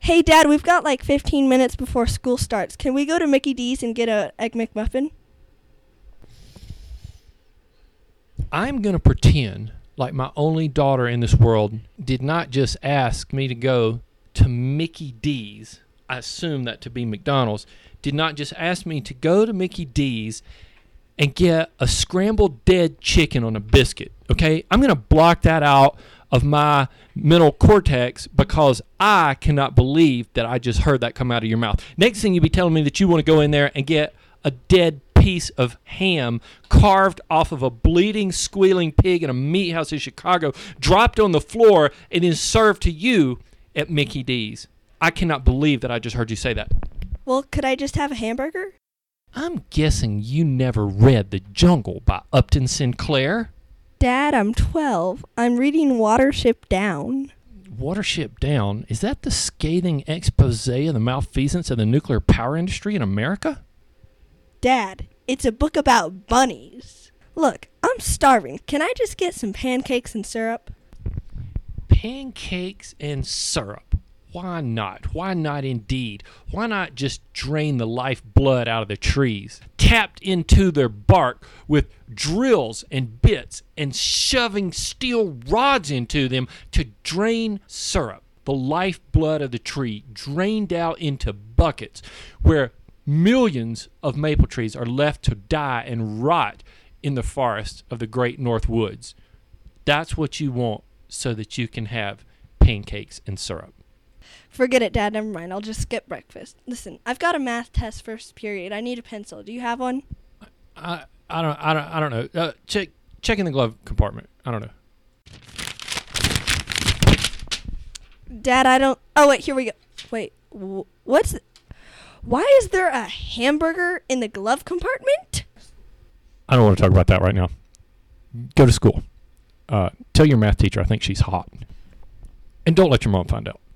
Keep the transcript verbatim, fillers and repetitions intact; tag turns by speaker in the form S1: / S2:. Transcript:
S1: Hey, Dad, we've got like fifteen minutes before school starts. Can we go to Mickey D's and get a Egg McMuffin?
S2: I'm going to pretend like my only daughter in this world did not just ask me to go to Mickey D's. I assume that to be McDonald's. Did not just ask me to go to Mickey D's and get a scrambled dead chicken on a biscuit. Okay? I'm going to block that out of my mental cortex because I cannot believe that I just heard that come out of your mouth. Next thing you'll be telling me that you want to go in there and get a dead piece of ham carved off of a bleeding, squealing pig in a meat house in Chicago, dropped on the floor, and then served to you at Mickey D's. I cannot believe that I just heard you say that.
S1: Well, could I just have a hamburger?
S2: I'm guessing you never read The Jungle by Upton Sinclair.
S1: Dad, I'm twelve. I'm reading Watership Down.
S2: Watership Down? Is that the scathing expose of the malfeasance of the nuclear power industry in America?
S1: Dad, it's a book about bunnies. Look, I'm starving. Can I just get some pancakes and syrup?
S2: Pancakes and syrup. Why not? Why not indeed? Why not just drain the lifeblood out of the trees, tapped into their bark with drills and bits and shoving steel rods into them to drain syrup, the lifeblood of the tree, drained out into buckets where millions of maple trees are left to die and rot in the forests of the great North Woods. That's what you want so that you can have pancakes and syrup.
S1: Forget it, Dad. Never mind. I'll just skip breakfast. Listen, I've got a math test first period. I need a pencil. Do you have one?
S2: I I don't I don't I don't know. Uh, check check in the glove compartment. I don't know.
S1: Dad, I don't. Oh wait, here we go. Wait, wh- what's? Th- Why is there a hamburger in the glove compartment?
S2: I don't want to talk about that right now. Go to school. Uh, tell your math teacher I think she's hot, and don't let your mom find out.